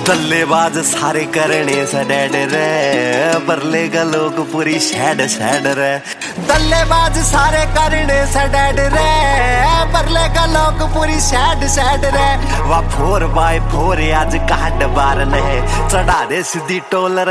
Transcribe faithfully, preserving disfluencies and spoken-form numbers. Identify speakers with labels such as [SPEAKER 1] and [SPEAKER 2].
[SPEAKER 1] दल्लेबाज सारे करने से डैड रे, बरले का लोग पूरी सैड सैड रे। दल्लेबाज सारे करने से डैड रे, बरले का लोग पूरी सैड सैड रे। वाह फोर बाय फोर आज काट बार ने चढ़ा दे सीधी टोलर